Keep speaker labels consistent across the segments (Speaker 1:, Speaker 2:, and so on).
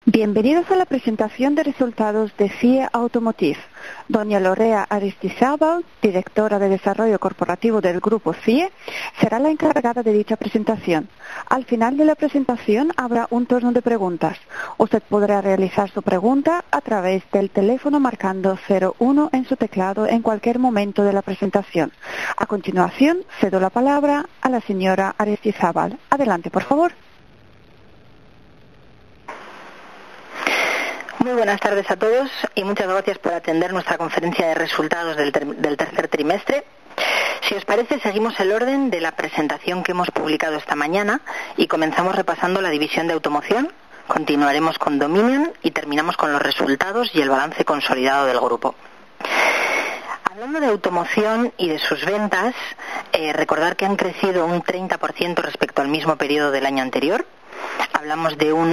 Speaker 1: Bienvenidos a la presentación de resultados de CIE Automotive. Doña Lorea Aristizábal, directora de Desarrollo Corporativo del Grupo CIE, será la encargada de dicha presentación. Al final de la presentación habrá un turno de preguntas. Usted podrá realizar su pregunta a través del teléfono marcando 01 en su teclado en cualquier momento de la presentación. A continuación, cedo la palabra a la señora Aristizábal. Adelante, por favor.
Speaker 2: Muy buenas tardes a todos y muchas gracias por atender nuestra conferencia de resultados del tercer trimestre. Si os parece, seguimos el orden de la presentación que hemos publicado esta mañana y comenzamos repasando la división de automoción, continuaremos con Dominion y terminamos con los resultados y el balance consolidado del grupo. Hablando de automoción y de sus ventas, recordar que han crecido un 30% respecto al mismo periodo del año anterior. Hablamos de un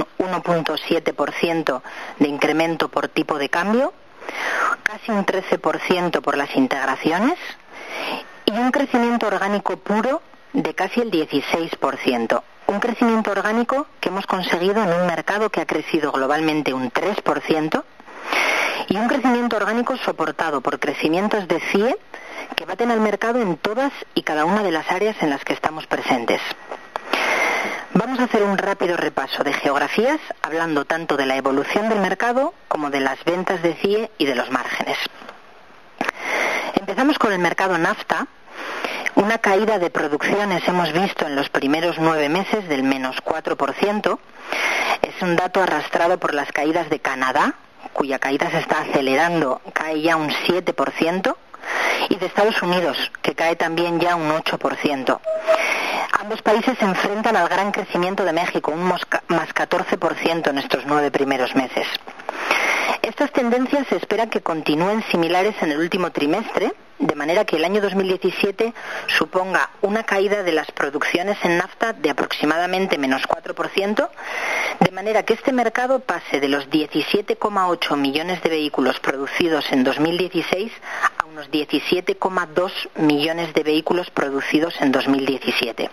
Speaker 2: 1.7% de incremento por tipo de cambio, casi un 13% por las integraciones y un crecimiento orgánico puro de casi el 16%. Un crecimiento orgánico que hemos conseguido en un mercado que ha crecido globalmente un 3% y un crecimiento orgánico soportado por crecimientos de CIE que baten al mercado en todas y cada una de las áreas en las que estamos presentes. Vamos a hacer un rápido repaso de geografías, hablando tanto de la evolución del mercado como de las ventas de CIE y de los márgenes. Empezamos con el mercado NAFTA. Una caída de producciones hemos visto en los primeros 9 meses del menos 4%. Es un dato arrastrado por las caídas de Canadá, cuya caída se está acelerando, cae ya un 7%, y de Estados Unidos, que cae también ya un 8%. Ambos países se enfrentan al gran crecimiento de México, un más 14% en estos 9 primeros meses. Estas tendencias se espera que continúen similares en el último trimestre, de manera que el año 2017 suponga una caída de las producciones en NAFTA de aproximadamente menos 4%, de manera que este mercado pase de los 17,8 millones de vehículos producidos en 2016 a unos 17,2 millones de vehículos producidos en 2017.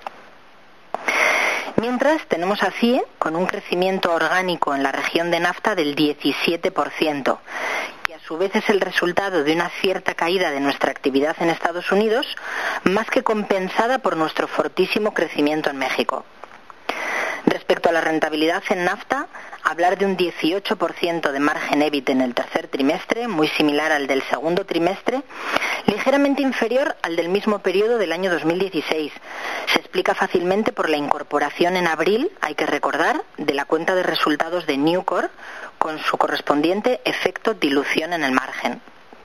Speaker 2: Mientras, tenemos a CIE con un crecimiento orgánico en la región de NAFTA del 17%, que a su vez es el resultado de una cierta caída de nuestra actividad en Estados Unidos, más que compensada por nuestro fortísimo crecimiento en México. Respecto a la rentabilidad en NAFTA, hablar de un 18% de margen EBIT en el tercer trimestre, muy similar al del segundo trimestre, ligeramente inferior al del mismo periodo del año 2016. Se explica fácilmente por la incorporación en abril, hay que recordar, de la cuenta de resultados de Nucor, con su correspondiente efecto dilución en el margen.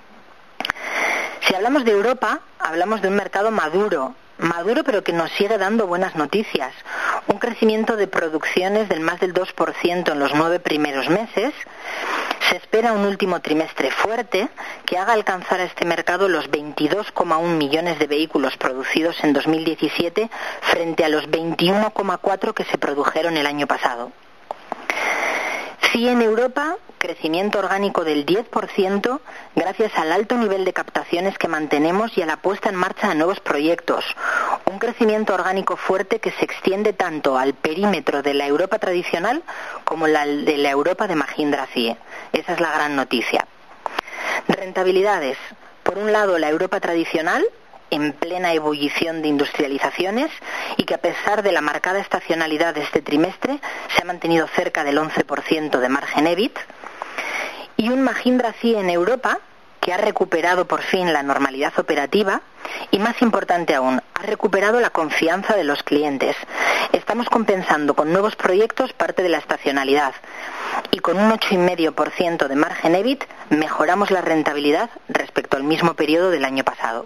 Speaker 2: Si hablamos de Europa, hablamos de un mercado maduro pero que nos sigue dando buenas noticias. Un crecimiento de producciones del más del 2% en los 9 primeros meses. Se espera un último trimestre fuerte que haga alcanzar a este mercado los 22,1 millones de vehículos producidos en 2017 frente a los 21,4 que se produjeron el año pasado. CIE en Europa, crecimiento orgánico del 10% gracias al alto nivel de captaciones que mantenemos y a la puesta en marcha de nuevos proyectos. Un crecimiento orgánico fuerte que se extiende tanto al perímetro de la Europa tradicional como de la Europa de Mahindra CIE. Esa es la gran noticia. Rentabilidades. Por un lado, la Europa tradicional, en plena ebullición de industrializaciones y que a pesar de la marcada estacionalidad de este trimestre se ha mantenido cerca del 11% de margen EBIT, y un Mahindra CIE en Europa que ha recuperado por fin la normalidad operativa y, más importante aún, ha recuperado la confianza de los clientes. Estamos compensando con nuevos proyectos parte de la estacionalidad y con un 8,5% de margen EBIT mejoramos la rentabilidad respecto al mismo periodo del año pasado.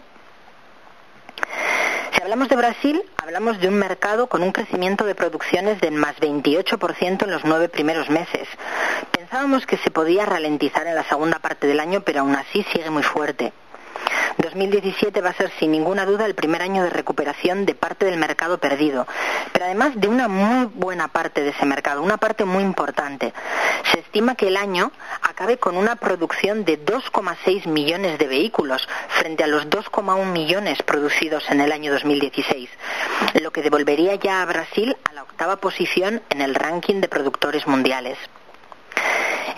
Speaker 2: Si hablamos de Brasil, hablamos de un mercado con un crecimiento de producciones del más 28% en los 9 primeros meses. Pensábamos que se podía ralentizar en la segunda parte del año, pero aún así sigue muy fuerte. 2017 va a ser sin ninguna duda el primer año de recuperación de parte del mercado perdido, pero además de una muy buena parte de ese mercado, una parte muy importante. Se estima que el año acabe con una producción de 2,6 millones de vehículos frente a los 2,1 millones producidos en el año 2016, lo que devolvería ya a Brasil a la octava posición en el ranking de productores mundiales.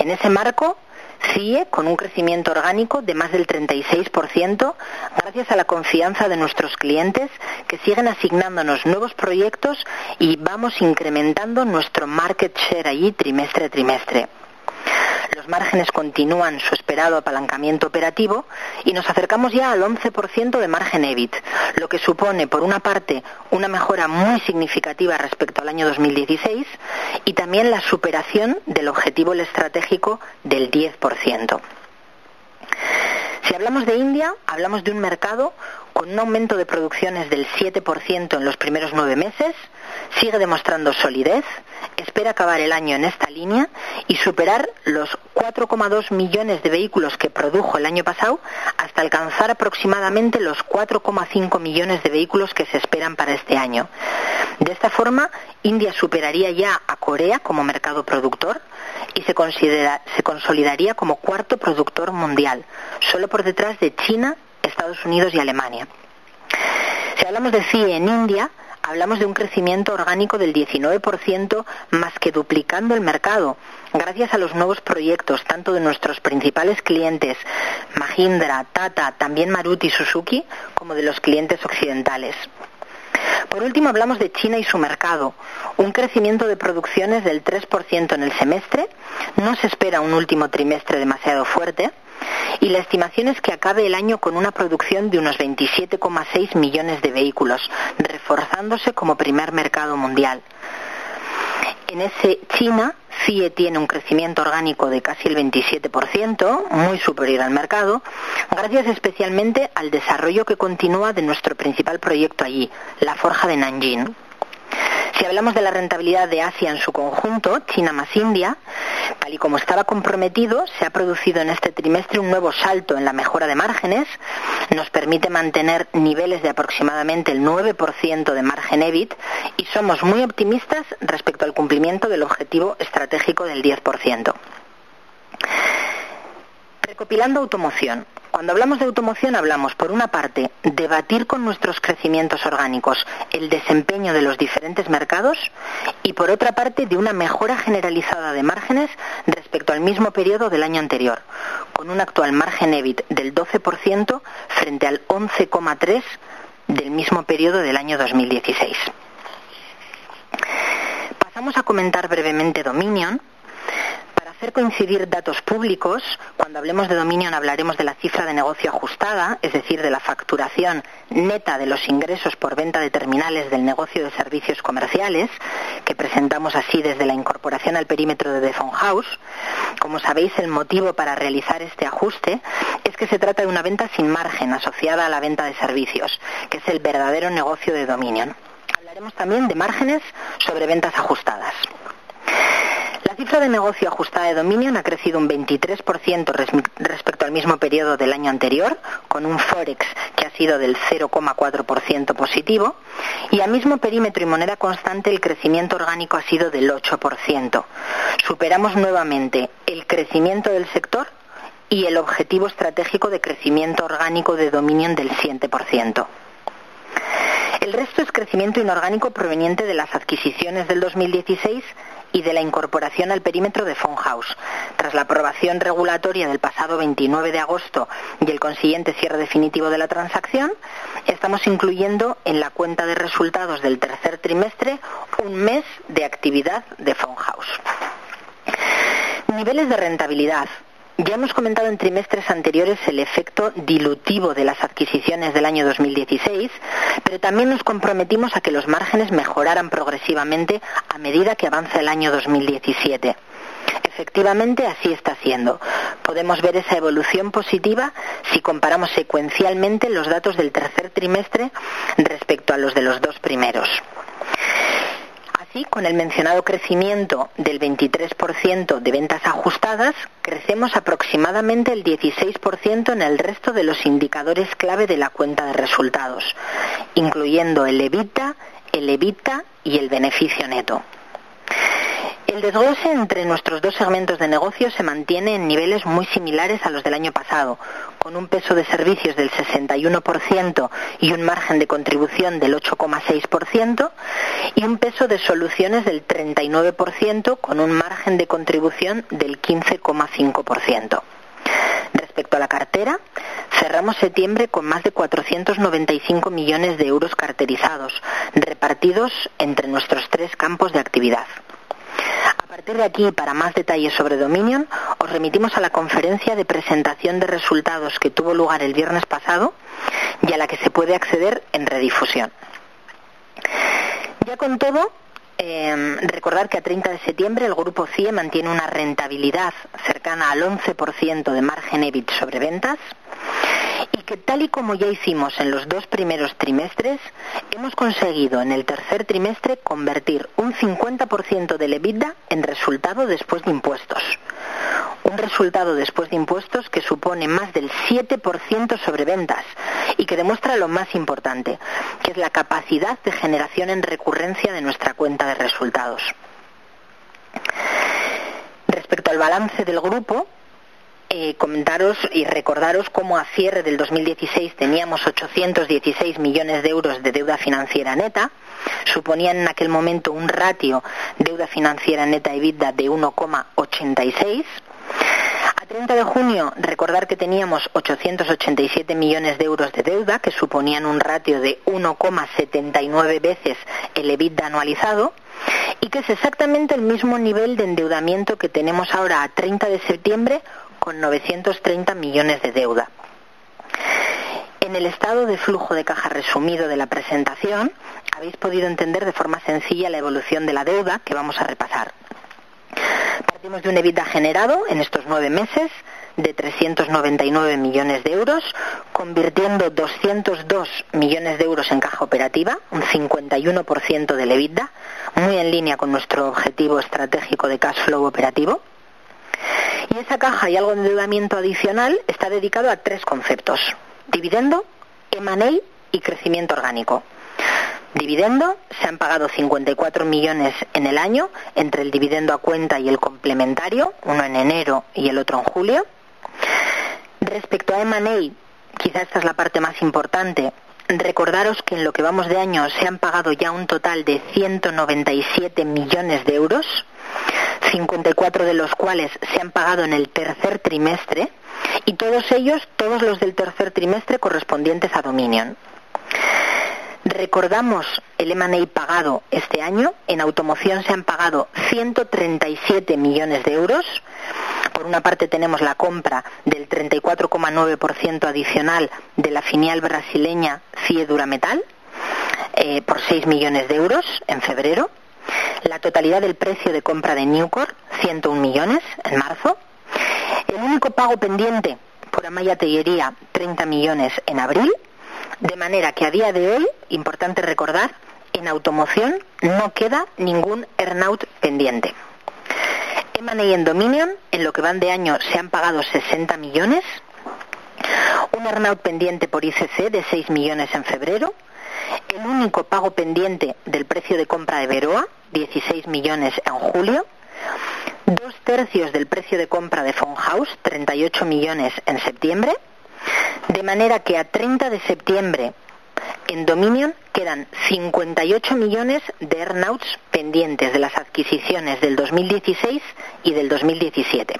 Speaker 2: En ese marco, CIE con un crecimiento orgánico de más del 36%, gracias a la confianza de nuestros clientes que siguen asignándonos nuevos proyectos y vamos incrementando nuestro market share allí trimestre a trimestre. Los márgenes continúan su esperado apalancamiento operativo y nos acercamos ya al 11% de margen EBIT, lo que supone, por una parte, una mejora muy significativa respecto al año 2016 y también la superación del objetivo estratégico del 10%. Si hablamos de India, hablamos de un mercado con un aumento de producciones del 7% en los primeros 9 meses, sigue demostrando solidez, espera acabar el año en esta línea y superar los 4,2 millones de vehículos que produjo el año pasado hasta alcanzar aproximadamente los 4,5 millones de vehículos que se esperan para este año. De esta forma, India superaría ya a Corea como mercado productor y se consolidaría como cuarto productor mundial, solo por detrás de China, Estados Unidos y Alemania. Si hablamos de CIE en India, hablamos de un crecimiento orgánico del 19%, más que duplicando el mercado, gracias a los nuevos proyectos, tanto de nuestros principales clientes, Mahindra, Tata, también Maruti y Suzuki, como de los clientes occidentales. Por último, hablamos de China y su mercado. Un crecimiento de producciones del 3% en el semestre, no se espera un último trimestre demasiado fuerte, y la estimación es que acabe el año con una producción de unos 27,6 millones de vehículos, reforzándose como primer mercado mundial. En ese China, CIE tiene un crecimiento orgánico de casi el 27%, muy superior al mercado, gracias especialmente al desarrollo que continúa de nuestro principal proyecto allí, la forja de Nanjing. Si hablamos de la rentabilidad de Asia en su conjunto, China más India, tal y como estaba comprometido, se ha producido en este trimestre un nuevo salto en la mejora de márgenes, nos permite mantener niveles de aproximadamente el 9% de margen EBIT y somos muy optimistas respecto al cumplimiento del objetivo estratégico del 10%. Recopilando automoción. Cuando hablamos de automoción hablamos, por una parte, de batir con nuestros crecimientos orgánicos el desempeño de los diferentes mercados y, por otra parte, de una mejora generalizada de márgenes respecto al mismo periodo del año anterior, con un actual margen EBIT del 12% frente al 11,3% del mismo periodo del año 2016. Pasamos a comentar brevemente Dominion. Hacer coincidir datos públicos, cuando hablemos de Dominion hablaremos de la cifra de negocio ajustada, es decir, de la facturación neta de los ingresos por venta de terminales del negocio de servicios comerciales, que presentamos así desde la incorporación al perímetro de The Phone House. Como sabéis, el motivo para realizar este ajuste es que se trata de una venta sin margen asociada a la venta de servicios, que es el verdadero negocio de Dominion. Hablaremos también de márgenes sobre ventas ajustadas. La cifra de negocio ajustada de Dominion ha crecido un 23% respecto al mismo periodo del año anterior, con un Forex que ha sido del 0,4% positivo, y a mismo perímetro y moneda constante el crecimiento orgánico ha sido del 8%. Superamos nuevamente el crecimiento del sector y el objetivo estratégico de crecimiento orgánico de Dominion del 7%. El resto es crecimiento inorgánico proveniente de las adquisiciones del 2016 y de la incorporación al perímetro de Phone House. Tras la aprobación regulatoria del pasado 29 de agosto y el consiguiente cierre definitivo de la transacción, estamos incluyendo en la cuenta de resultados del tercer trimestre un mes de actividad de Phone House. Niveles de rentabilidad. Ya hemos comentado en trimestres anteriores el efecto dilutivo de las adquisiciones del año 2016, pero también nos comprometimos a que los márgenes mejoraran progresivamente a medida que avanza el año 2017. Efectivamente, así está siendo. Podemos ver esa evolución positiva si comparamos secuencialmente los datos del tercer trimestre respecto a los de los dos primeros. Así, con el mencionado crecimiento del 23% de ventas ajustadas, crecemos aproximadamente el 16% en el resto de los indicadores clave de la cuenta de resultados, incluyendo el EBITDA y el beneficio neto. El desglose entre nuestros dos segmentos de negocio se mantiene en niveles muy similares a los del año pasado, con un peso de servicios del 61% y un margen de contribución del 8,6%, y un peso de soluciones del 39% con un margen de contribución del 15,5%. Respecto a la cartera, cerramos septiembre con más de 495 millones de euros carterizados, repartidos entre nuestros 3 campos de actividad. A partir de aquí, para más detalles sobre Dominion, os remitimos a la conferencia de presentación de resultados que tuvo lugar el viernes pasado y a la que se puede acceder en redifusión. Ya con todo, recordar que a 30 de septiembre el Grupo CIE mantiene una rentabilidad cercana al 11% de margen EBIT sobre ventas, y que tal y como ya hicimos en los 2 primeros trimestres, hemos conseguido en el tercer trimestre convertir un 50% del EBITDA en resultado después de impuestos. Un resultado después de impuestos que supone más del 7% sobre ventas y que demuestra lo más importante, que es la capacidad de generación en recurrencia de nuestra cuenta de resultados. Respecto al balance del grupo, comentaros y recordaros cómo a cierre del 2016 teníamos 816 millones de euros de deuda financiera neta, suponían en aquel momento un ratio deuda financiera neta EBITDA de 1,86. A 30 de junio, recordar que teníamos 887 millones de euros de deuda, que suponían un ratio de 1,79 veces el EBITDA anualizado, y que es exactamente el mismo nivel de endeudamiento que tenemos ahora a 30 de septiembre, con 930 millones de deuda. En el estado de flujo de caja resumido de la presentación, habéis podido entender de forma sencilla la evolución de la deuda que vamos a repasar. Partimos de un EBITDA generado en estos 9 meses de 399 millones de euros, convirtiendo 202 millones de euros en caja operativa, un 51% del EBITDA, muy en línea con nuestro objetivo estratégico de cash flow operativo. Y esa caja y algo de endeudamiento adicional está dedicado a 3 conceptos: dividendo, M&A y crecimiento orgánico. Dividendo, se han pagado 54 millones en el año, entre el dividendo a cuenta y el complementario, uno en enero y el otro en julio. Respecto a M&A, quizá esta es la parte más importante. Recordaros que en lo que vamos de año se han pagado ya un total de 197 millones de euros, 54 de los cuales se han pagado en el tercer trimestre, y todos ellos, todos los del tercer trimestre correspondientes a Dominion. Recordamos el M&A pagado este año. En automoción se han pagado 137 millones de euros. Por una parte tenemos la compra del 34,9% adicional de la filial brasileña CIE Durametal por 6 millones de euros en febrero. La totalidad del precio de compra de Nucor, 101 millones en marzo. El único pago pendiente por Amaya Tellería, 30 millones en abril. De manera que a día de hoy, importante recordar, en automoción no queda ningún earnout pendiente. M&A en Dominion, en lo que van de año se han pagado 60 millones, un earnout pendiente por ICC de 6 millones en febrero, el único pago pendiente del precio de compra de Veroa, 16 millones en julio, 2/3 del precio de compra de Phone House, 38 millones en septiembre, de manera que a 30 de septiembre en Dominion quedan 58 millones de earnouts pendientes de las adquisiciones del 2016 y del 2017.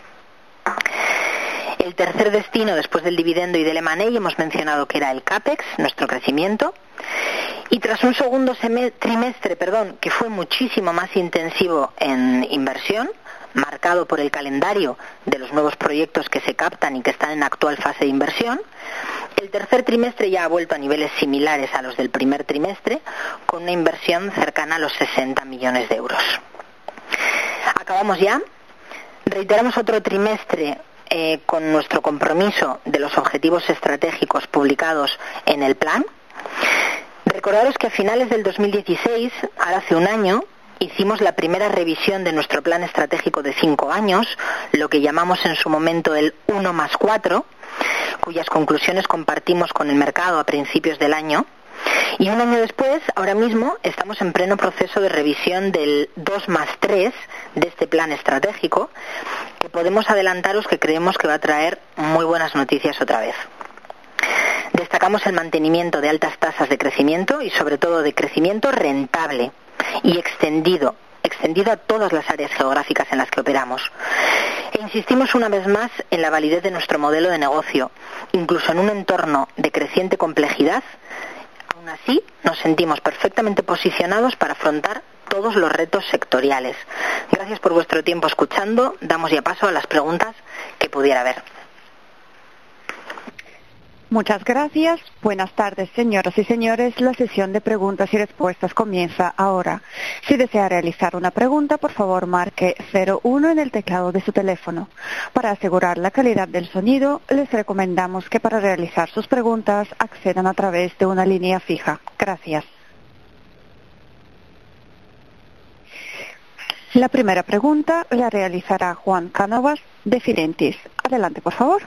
Speaker 2: El tercer destino después del dividendo y del M&A hemos mencionado que era el CAPEX, nuestro crecimiento, y tras un segundo trimestre, que fue muchísimo más intensivo en inversión, marcado por el calendario de los nuevos proyectos que se captan y que están en actual fase de inversión, el tercer trimestre ya ha vuelto a niveles similares a los del primer trimestre, con una inversión cercana a los 60 millones de euros. Acabamos ya. Reiteramos otro trimestre con nuestro compromiso de los objetivos estratégicos publicados en el plan. Recordaros que a finales del 2016, ahora hace un año, hicimos la primera revisión de nuestro plan estratégico de 5 años, lo que llamamos en su momento el 1+4, cuyas conclusiones compartimos con el mercado a principios del año. Y un año después, ahora mismo, estamos en pleno proceso de revisión del 2+3 de este plan estratégico, que podemos adelantaros que creemos que va a traer muy buenas noticias otra vez. Destacamos el mantenimiento de altas tasas de crecimiento y sobre todo de crecimiento rentable y extendido a todas las áreas geográficas en las que operamos. E insistimos una vez más en la validez de nuestro modelo de negocio, incluso en un entorno de creciente complejidad. Aún así, nos sentimos perfectamente posicionados para afrontar todos los retos sectoriales. Gracias por vuestro tiempo escuchando. Damos ya paso a las preguntas que pudiera haber.
Speaker 1: Muchas gracias. Buenas tardes, señoras y señores. La sesión de preguntas y respuestas comienza ahora. Si desea realizar una pregunta, por favor marque 01 en el teclado de su teléfono. Para asegurar la calidad del sonido, les recomendamos que para realizar sus preguntas accedan a través de una línea fija. Gracias. La primera pregunta la realizará Juan Cánovas de Fidentis. Adelante, por favor.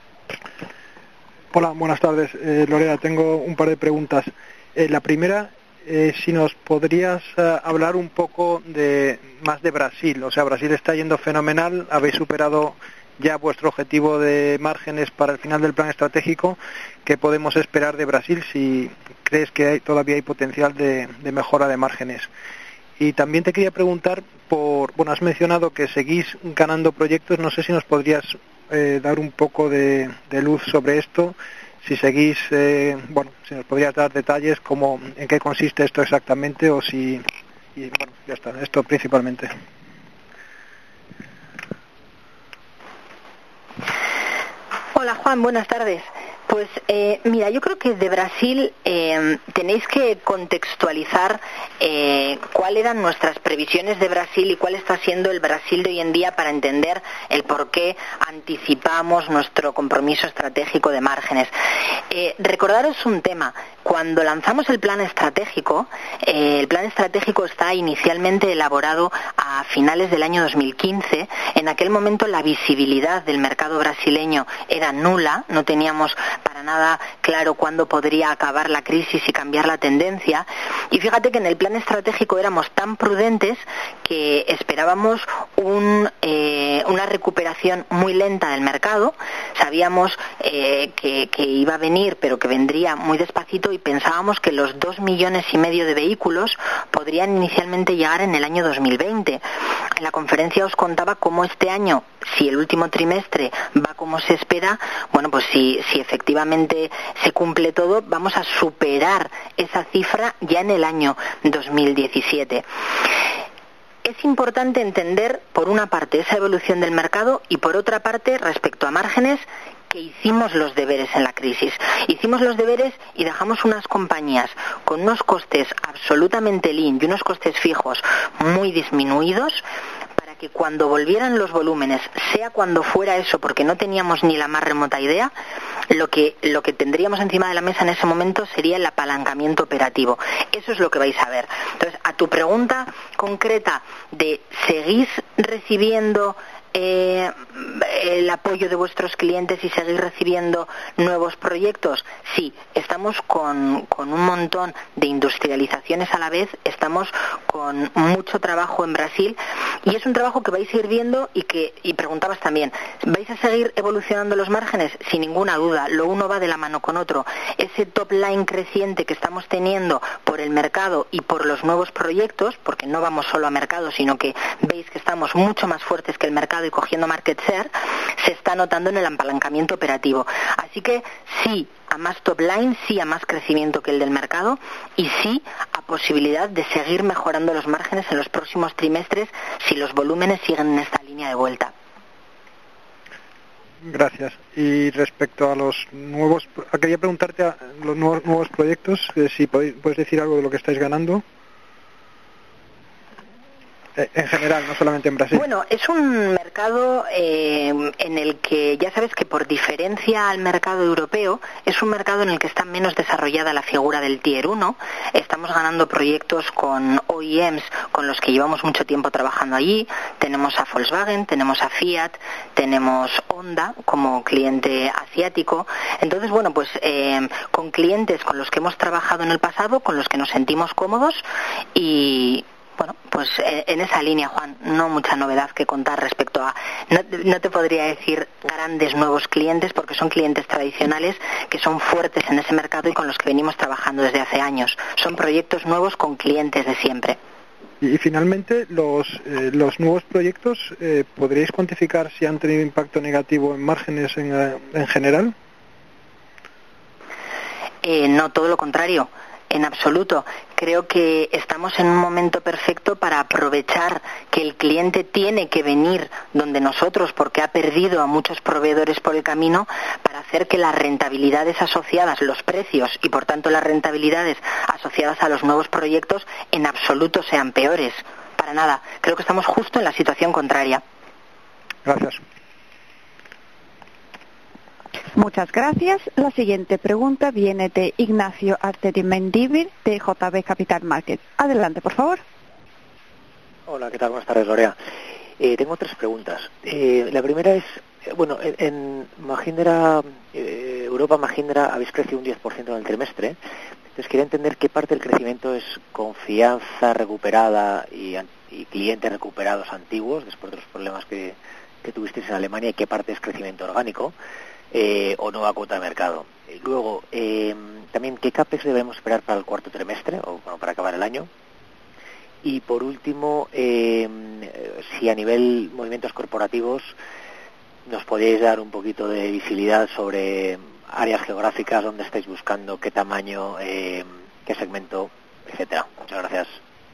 Speaker 3: Hola, buenas tardes. Lorena, tengo un par de preguntas. La primera, si nos podrías hablar un poco más de Brasil. O sea, Brasil está yendo fenomenal. Habéis superado ya vuestro objetivo de márgenes para el final del plan estratégico. ¿Qué podemos esperar de Brasil si crees que todavía hay potencial de mejora de márgenes? Y también te quería preguntar has mencionado que seguís ganando proyectos. No sé si nos podrías dar un poco de luz sobre esto, si seguís, si nos podrías dar detalles como en qué consiste esto exactamente ya está, esto principalmente.
Speaker 2: Hola Juan, buenas tardes. Pues mira, yo creo que de Brasil tenéis que contextualizar cuáles eran nuestras previsiones de Brasil y cuál está siendo el Brasil de hoy en día para entender el por qué anticipamos nuestro compromiso estratégico de márgenes. Recordaros un tema. Cuando lanzamos el plan estratégico está inicialmente elaborado a finales del año 2015. En aquel momento la visibilidad del mercado brasileño era nula, no teníamos para nada claro cuándo podría acabar la crisis y cambiar la tendencia. Y fíjate que en el plan estratégico éramos tan prudentes que esperábamos una recuperación muy lenta del mercado. Sabíamos que iba a venir, pero que vendría muy despacito, y pensábamos que los 2,5 millones de vehículos podrían inicialmente llegar en el año 2020. En la conferencia os contaba cómo este año, si el último trimestre va como se espera, bueno, pues si efectivamente se cumple todo, vamos a superar esa cifra ya en el año 2017. Es importante entender, por una parte, esa evolución del mercado y, por otra parte, respecto a márgenes, que hicimos los deberes en la crisis. Hicimos los deberes y dejamos unas compañías con unos costes absolutamente lean y unos costes fijos muy disminuidos para que cuando volvieran los volúmenes, sea cuando fuera eso, porque no teníamos ni la más remota idea, lo que tendríamos encima de la mesa en ese momento sería el apalancamiento operativo. Eso es lo que vais a ver. Entonces, a tu pregunta concreta de ¿seguís recibiendo el apoyo de vuestros clientes y seguir recibiendo nuevos proyectos? Sí, estamos con un montón de industrializaciones a la vez, estamos con mucho trabajo en Brasil, y es un trabajo que vais a ir viendo y preguntabas también, ¿vais a seguir evolucionando los márgenes? Sin ninguna duda, lo uno va de la mano con otro. Ese top line creciente que estamos teniendo por el mercado y por los nuevos proyectos, porque no vamos solo a mercado, sino que veis que estamos mucho más fuertes que el mercado y cogiendo market share, se está notando en el apalancamiento operativo. Así que sí a más top line, sí a más crecimiento que el del mercado, y sí a posibilidad de seguir mejorando los márgenes en los próximos trimestres si los volúmenes siguen en esta línea de vuelta.
Speaker 3: Gracias. Y respecto a los nuevos, quería preguntarte a los nuevos proyectos, si puedes decir algo de lo que estáis ganando. En general, no solamente en Brasil.
Speaker 2: Bueno, es un mercado en el que, ya sabes que por diferencia al mercado europeo, es un mercado en el que está menos desarrollada la figura del Tier 1. Estamos ganando proyectos con OEMs con los que llevamos mucho tiempo trabajando allí. Tenemos a Volkswagen, tenemos a Fiat, tenemos Honda como cliente asiático. Entonces, bueno, pues con clientes con los que hemos trabajado en el pasado, con los que nos sentimos cómodos, y Bueno, pues en esa línea, Juan, no mucha novedad que contar respecto a... No te podría decir grandes nuevos clientes, porque son clientes tradicionales que son fuertes en ese mercado y con los que venimos trabajando desde hace años. Son proyectos nuevos con clientes de siempre.
Speaker 3: Y finalmente, los nuevos proyectos, ¿podríais cuantificar si han tenido impacto negativo en márgenes en general?
Speaker 2: No, todo lo contrario. En absoluto. Creo que estamos en un momento perfecto para aprovechar que el cliente tiene que venir donde nosotros, porque ha perdido a muchos proveedores por el camino, para hacer que las rentabilidades asociadas, los precios y por tanto las rentabilidades asociadas a los nuevos proyectos en absoluto sean peores. Para nada. Creo que estamos justo en la situación contraria.
Speaker 3: Gracias.
Speaker 1: Muchas gracias. La siguiente pregunta viene de Ignacio Artedi-Mendívil de JB Capital Markets. Adelante, por favor.
Speaker 4: Hola, ¿qué tal? Buenas tardes, Lorea. Tengo 3 preguntas. La primera es, en Mahindra, Europa Mahindra habéis crecido un 10% en el trimestre. Entonces quería entender qué parte del crecimiento es confianza recuperada y clientes recuperados antiguos después de los problemas que tuvisteis en Alemania, y qué parte es crecimiento orgánico. O nueva cuota de mercado. Luego, también, ¿qué CAPEX debemos esperar para el cuarto trimestre o para acabar el año? Y por último, si a nivel movimientos corporativos nos podíais dar un poquito de visibilidad sobre áreas geográficas, dónde estáis buscando, qué tamaño, qué segmento, etcétera. Muchas gracias.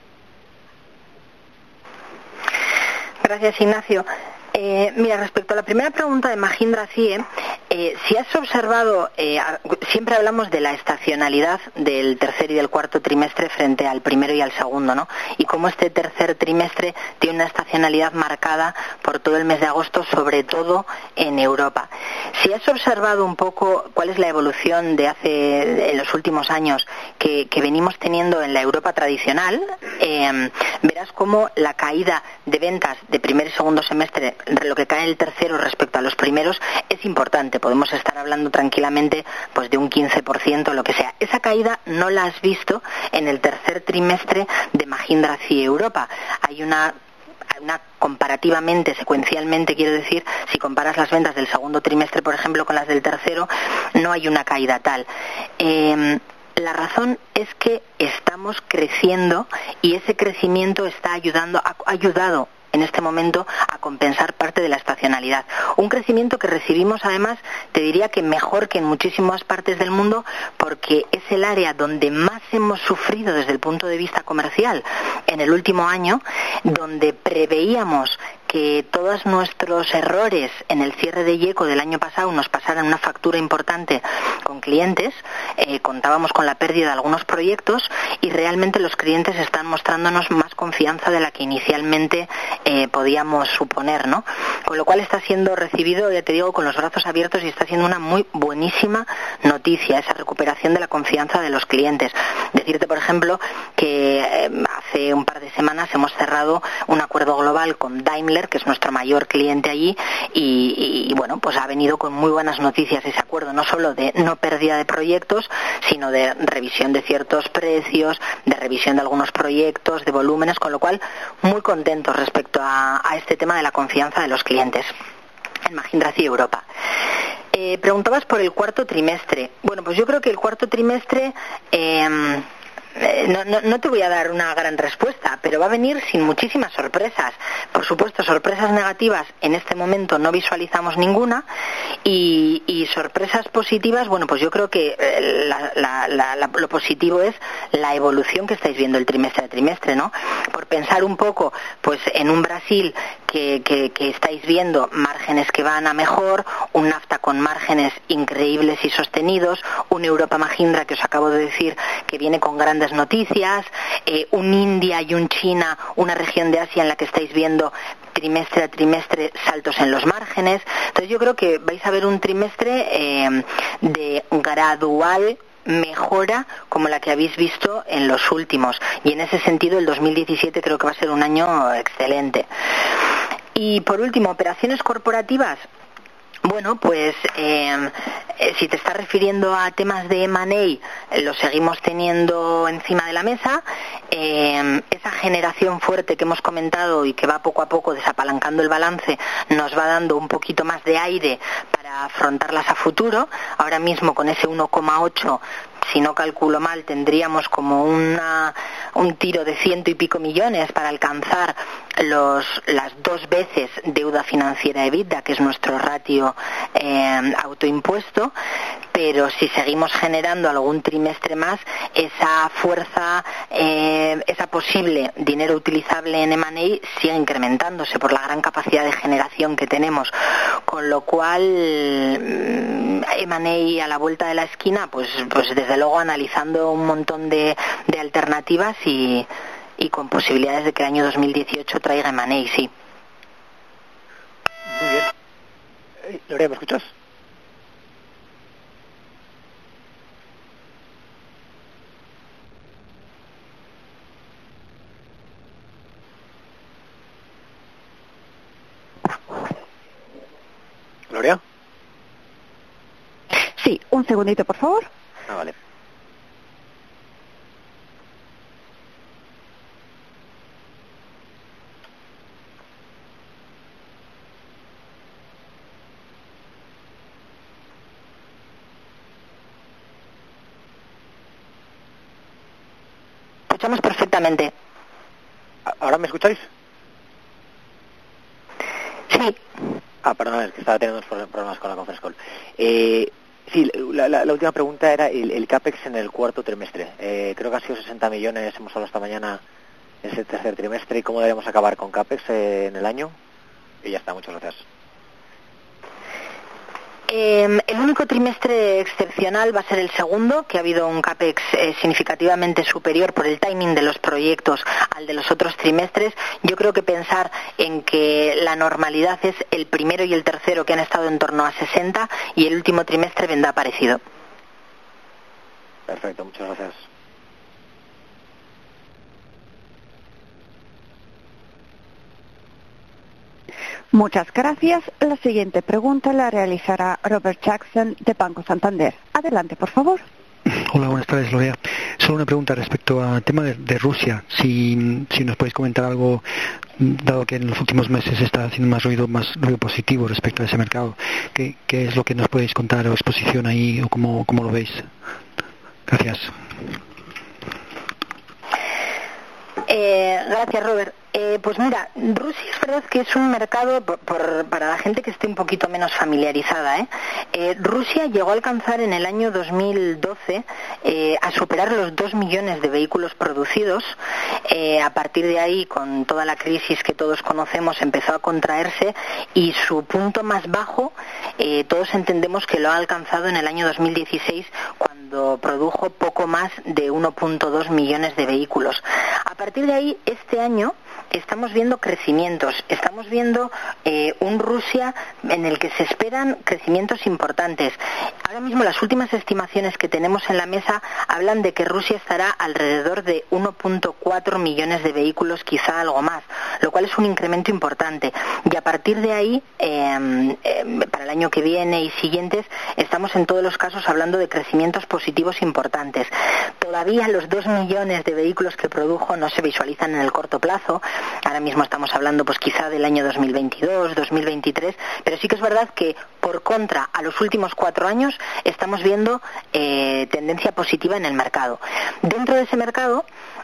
Speaker 2: Gracias, Ignacio. Mira, respecto a la primera pregunta de Mahindra CIE, si has observado, siempre hablamos de la estacionalidad del tercer y del cuarto trimestre frente al primero y al segundo, ¿no? Y cómo este tercer trimestre tiene una estacionalidad marcada por todo el mes de agosto, sobre todo en Europa. Si has observado un poco cuál es la evolución en los últimos años que venimos teniendo en la Europa tradicional, verás cómo la caída de ventas de primer y segundo semestre, lo que cae en el tercero respecto a los primeros, es importante. Podemos estar hablando tranquilamente pues de un 15%, lo que sea. Esa caída no la has visto en el tercer trimestre de Mahindra CIE Europa. Hay una comparativamente, secuencialmente, quiero decir, si comparas las ventas del segundo trimestre, por ejemplo, con las del tercero, no hay una caída tal. La razón es que estamos creciendo y ese crecimiento ha ayudado en este momento a compensar parte de la estacionalidad. Un crecimiento que recibimos, además, te diría que mejor que en muchísimas partes del mundo, porque es el área donde más hemos sufrido desde el punto de vista comercial en el último año, donde preveíamos que todos nuestros errores en el cierre de IECO del año pasado nos pasaran una factura importante con clientes. Contábamos con la pérdida de algunos proyectos y realmente los clientes están mostrándonos más confianza de la que inicialmente podíamos suponer, ¿no? Con lo cual está siendo recibido, ya te digo, con los brazos abiertos, y está siendo una muy buenísima noticia esa recuperación de la confianza de los clientes. Decirte, por ejemplo, que hace un par de semanas hemos cerrado un acuerdo global con Daimler, que es nuestro mayor cliente allí, y bueno, pues ha venido con muy buenas noticias ese acuerdo, no solo de no pérdida de proyectos, sino de revisión de ciertos precios, de revisión de algunos proyectos, de volúmenes, con lo cual muy contentos respecto a este tema de la confianza de los clientes en Mahindra CIE Europa. Preguntabas por el cuarto trimestre. Bueno, pues yo creo que el cuarto trimestre no te voy a dar una gran respuesta, pero va a venir sin muchísimas sorpresas. Por supuesto, sorpresas negativas en este momento no visualizamos ninguna, y sorpresas positivas, bueno, pues yo creo que lo positivo es la evolución que estáis viendo el trimestre a trimestre, ¿no? Por pensar un poco, pues en un Brasil que estáis viendo márgenes que van a mejor, un NAFTA con márgenes increíbles y sostenidos, un Europa Mahindra que os acabo de decir que viene con grandes noticias, un India y un China, una región de Asia en la que estáis viendo trimestre a trimestre saltos en los márgenes. Entonces yo creo que vais a ver un trimestre de gradual mejora como la que habéis visto en los últimos, y en ese sentido el 2017 creo que va a ser un año excelente. Y por último, operaciones corporativas. Bueno, pues si te estás refiriendo a temas de M&A, lo seguimos teniendo encima de la mesa. Esa generación fuerte que hemos comentado y que va poco a poco desapalancando el balance nos va dando un poquito más de aire para afrontarlas a futuro. Ahora mismo con ese 1,8, si no calculo mal, tendríamos como un tiro de 100 y pico millones para alcanzar las 2 veces deuda financiera EBITDA, que es nuestro ratio autoimpuesto. Pero si seguimos generando algún trimestre más, esa fuerza, esa posible dinero utilizable en M&A sigue incrementándose por la gran capacidad de generación que tenemos, con lo cual M&A a la vuelta de la esquina, pues desde luego analizando un montón de alternativas y con posibilidades de que el año 2018 traiga M&A, sí.
Speaker 4: Muy bien. Lorea, ¿me escuchas? ¿Gloria?
Speaker 1: Sí, un segundito, por favor.
Speaker 4: Ah, vale.
Speaker 2: Escuchamos perfectamente.
Speaker 4: ¿Ahora me escucháis?
Speaker 2: Sí.
Speaker 4: Perdón, es que estaba teniendo unos problemas con la conference call. Sí, la última pregunta era el CAPEX en el cuarto trimestre. Creo que han sido 60 millones, hemos hablado esta mañana, ese tercer trimestre. ¿Y cómo debemos acabar con CAPEX en el año? Y ya está, muchas gracias.
Speaker 2: El único trimestre excepcional va a ser el segundo, que ha habido un CAPEX significativamente superior por el timing de los proyectos al de los otros trimestres. Yo creo que pensar en que la normalidad es el primero y el tercero, que han estado en torno a 60, y el último trimestre vendrá parecido.
Speaker 4: Perfecto, muchas gracias.
Speaker 1: Muchas gracias. La siguiente pregunta la realizará Robert Jackson de Banco Santander. Adelante, por favor.
Speaker 5: Hola, buenas tardes, Lorea. Solo una pregunta respecto al tema de Rusia. Si nos podéis comentar algo, dado que en los últimos meses está haciendo más ruido positivo respecto a ese mercado. ¿Qué es lo que nos podéis contar, o exposición ahí, o cómo lo veis? Gracias.
Speaker 2: Gracias, Robert. Pues mira, Rusia es verdad que es un mercado, para la gente que esté un poquito menos familiarizada, Rusia llegó a alcanzar en el año 2012 a superar los 2 millones de vehículos producidos. A partir de ahí, con toda la crisis que todos conocemos, empezó a contraerse, y su punto más bajo todos entendemos que lo ha alcanzado en el año 2016, cuando produjo poco más de 1,2 millones de vehículos. A partir de ahí, este año estamos viendo crecimientos, estamos viendo un Rusia en el que se esperan crecimientos importantes. Ahora mismo las últimas estimaciones que tenemos en la mesa hablan de que Rusia estará alrededor de 1,4 millones de vehículos, quizá algo más, lo cual es un incremento importante. Y a partir de ahí, para el año que viene y siguientes, estamos en todos los casos hablando de crecimientos positivos importantes. Todavía los 2 millones de vehículos que produjo no se visualizan en el corto plazo. Ahora mismo estamos hablando pues quizá del año 2022, 2023, pero sí que es verdad que por contra a los últimos 4 años estamos viendo tendencia positiva en el mercado. Dentro de ese mercado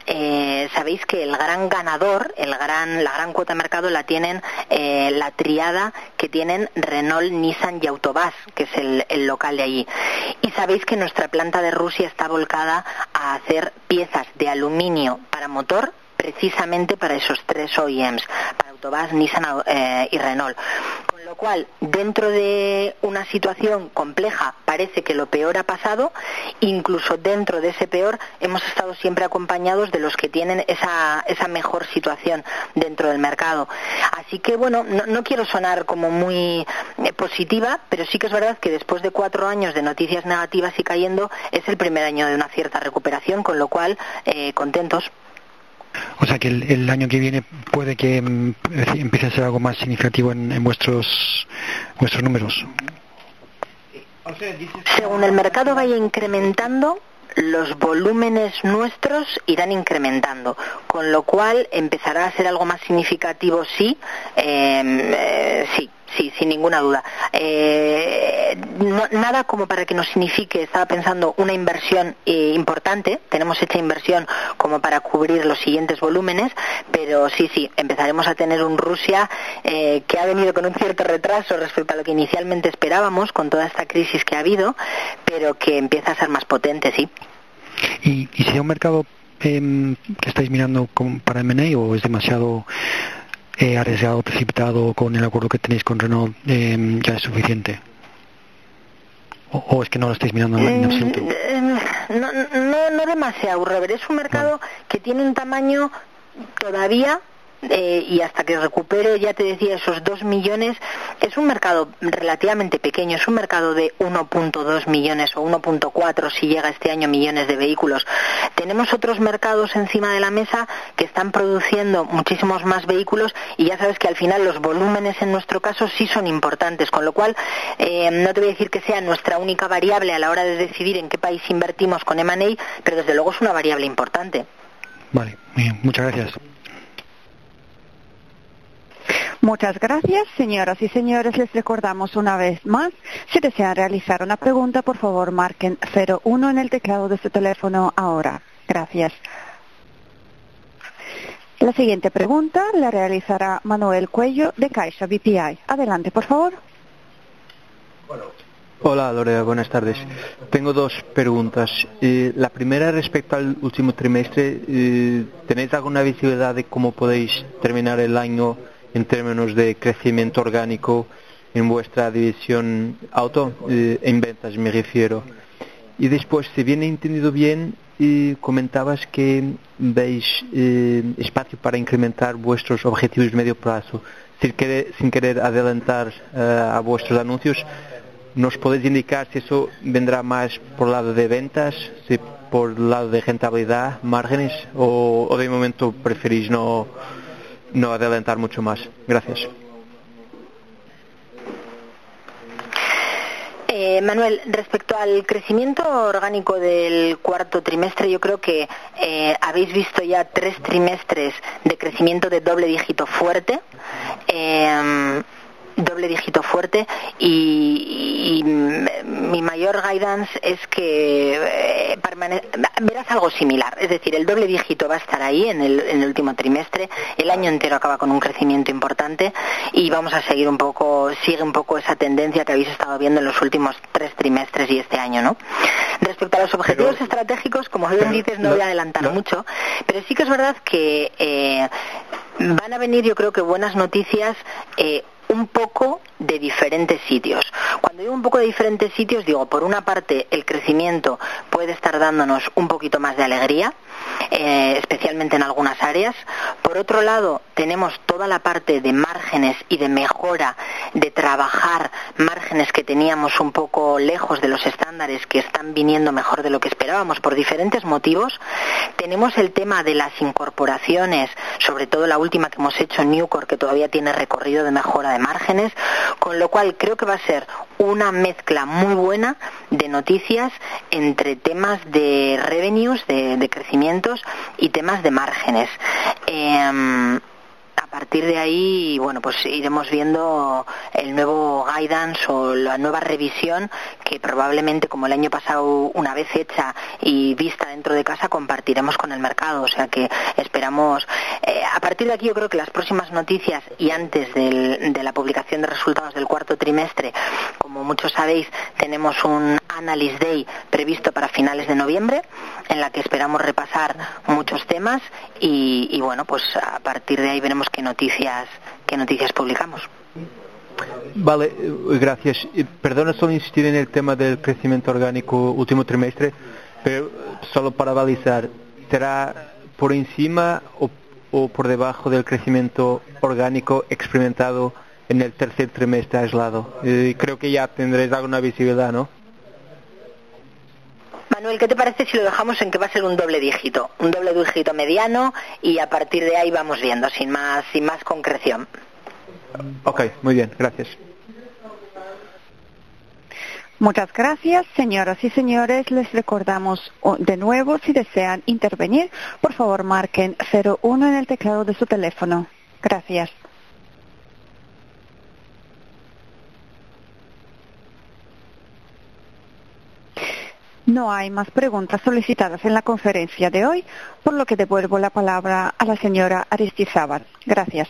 Speaker 2: sabéis que el gran ganador, la gran cuota de mercado la tienen la triada que tienen Renault, Nissan y Autobás, que es el local de allí. Y sabéis que nuestra planta de Rusia está volcada a hacer piezas de aluminio para motor, precisamente para esos 3 OEMs, para Autobás, Nissan y Renault. Con lo cual, dentro de una situación compleja, parece que lo peor ha pasado. Incluso dentro de ese peor hemos estado siempre acompañados de los que tienen esa mejor situación dentro del mercado. Así que bueno, no quiero sonar como muy positiva, pero sí que es verdad que después de 4 años de noticias negativas y cayendo, es el primer año de una cierta recuperación, con lo cual contentos.
Speaker 5: O sea que el año que viene puede que empiece a ser algo más significativo en vuestros números.
Speaker 2: Según el mercado vaya incrementando, los volúmenes nuestros irán incrementando, con lo cual empezará a ser algo más significativo, sí, sin ninguna duda. Nada como para que nos signifique, estaba pensando, una inversión importante, tenemos hecha inversión como para cubrir los siguientes volúmenes, pero sí, empezaremos a tener un Rusia que ha venido con un cierto retraso respecto a lo que inicialmente esperábamos, con toda esta crisis que ha habido, pero que empieza a ser más potente, sí.
Speaker 5: ¿Y sería un mercado que estáis mirando para M&A o es demasiado arriesgado, precipitado, con el acuerdo que tenéis con Renault ya es suficiente? ¿O es que no lo estáis mirando en absoluto?
Speaker 2: No demasiado, Robert. Es un mercado que tiene un tamaño todavía, y hasta que recupere, ya te decía, esos 2 millones, es un mercado relativamente pequeño, es un mercado de 1.2 millones o 1.4 si llega este año millones de vehículos. Tenemos otros mercados encima de la mesa que están produciendo muchísimos más vehículos y ya sabes que al final los volúmenes en nuestro caso sí son importantes, con lo cual no te voy a decir que sea nuestra única variable a la hora de decidir en qué país invertimos con M&A, pero desde luego es una variable importante.
Speaker 5: Vale, bien, muchas gracias.
Speaker 1: Muchas gracias, señoras y señores. Les recordamos una vez más, si desean realizar una pregunta, por favor marquen 01 en el teclado de su teléfono ahora. Gracias. La siguiente pregunta la realizará Manuel Cuello de Caixa BPI. Adelante, por favor.
Speaker 6: Hola, Lorea, buenas tardes. Tengo dos preguntas. La primera respecto al último trimestre. ¿Tenéis alguna visibilidad de cómo podéis terminar el año en términos de crecimiento orgánico en vuestra división auto, en ventas me refiero? Y después, si bien he entendido bien, comentabas que veis espacio para incrementar vuestros objetivos de medio plazo. Sin querer adelantar a vuestros anuncios, ¿nos podéis indicar si eso vendrá más por el lado de ventas, si por el lado de rentabilidad, márgenes, o de momento preferís no adelantar mucho más? Gracias.
Speaker 2: Manuel, respecto al crecimiento orgánico del cuarto trimestre, yo creo que habéis visto ya 3 trimestres de crecimiento de doble dígito fuerte. Y mi mayor guidance es que verás algo similar, es decir, el doble dígito va a estar ahí en el último trimestre, el año entero acaba con un crecimiento importante y vamos a seguir sigue un poco esa tendencia que habéis estado viendo en los últimos 3 trimestres y este año, ¿no? Respecto a los objetivos estratégicos, como bien dices, no voy a adelantar mucho, pero sí que es verdad que van a venir, yo creo que buenas noticias, un poco de diferentes sitios. Cuando digo un poco de diferentes sitios, digo, por una parte, el crecimiento puede estar dándonos un poquito más de alegría, especialmente en algunas áreas. Por otro lado, tenemos toda la parte de márgenes y de mejora, de trabajar márgenes que teníamos un poco lejos de los estándares, que están viniendo mejor de lo que esperábamos por diferentes motivos. Tenemos el tema de las incorporaciones, sobre todo la última que hemos hecho, Nucor, que todavía tiene recorrido de mejora de márgenes, con lo cual creo que va a ser una mezcla muy buena de noticias entre temas de revenues, de crecimientos, y temas de márgenes. A partir de ahí, bueno, pues iremos viendo el nuevo guidance o la nueva revisión que probablemente, como el año pasado, una vez hecha y vista dentro de casa, compartiremos con el mercado. O sea que esperamos, a partir de aquí yo creo que las próximas noticias y antes de la publicación de resultados del cuarto trimestre, como muchos sabéis, tenemos un Analyst Day previsto para finales de noviembre, en la que esperamos repasar muchos temas y bueno, pues a partir de ahí veremos qué noticias publicamos.
Speaker 6: Vale, gracias. Perdona solo insistir en el tema del crecimiento orgánico último trimestre, pero solo para balizar, ¿será por encima o por debajo del crecimiento orgánico experimentado en el tercer trimestre aislado? Creo que ya tendréis alguna visibilidad, ¿no?
Speaker 2: Manuel, ¿qué te parece si lo dejamos en que va a ser un doble dígito mediano, y a partir de ahí vamos viendo, sin más concreción?
Speaker 6: Ok, muy bien, gracias.
Speaker 1: Muchas gracias, señoras y señores. Les recordamos de nuevo, si desean intervenir, por favor marquen 01 en el teclado de su teléfono. Gracias. No hay más preguntas solicitadas en la conferencia de hoy, por lo que devuelvo la palabra a la señora Aristizábal. Gracias.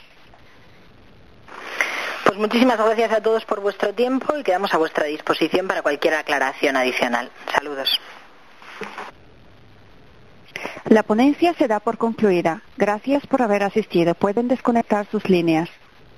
Speaker 2: Pues muchísimas gracias a todos por vuestro tiempo y quedamos a vuestra disposición para cualquier aclaración adicional. Saludos.
Speaker 1: La ponencia se da por concluida. Gracias por haber asistido. Pueden desconectar sus líneas.